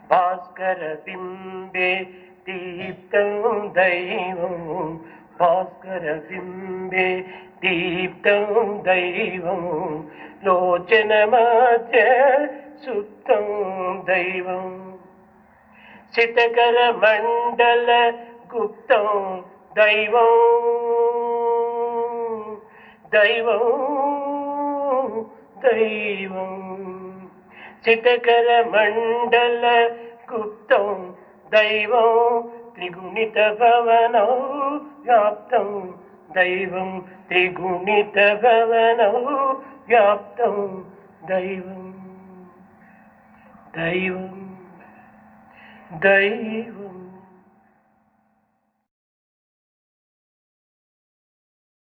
భాస్కర బింబే దీప్తం దైవం, భాస్కర బింబే దీప్తం దైవం, లోచన మధ్య సుప్తం దైవం, శితకర మండల గుప్తం దైవం, దైవం దైవం, శితకర మండల గుప్తం దైవం, త్రిగుణిత భవనౌ వ్యాప్తం దైవం, త్రిగుణిత భవనౌ వ్యాప్తం దైవం, దైవం దైవం.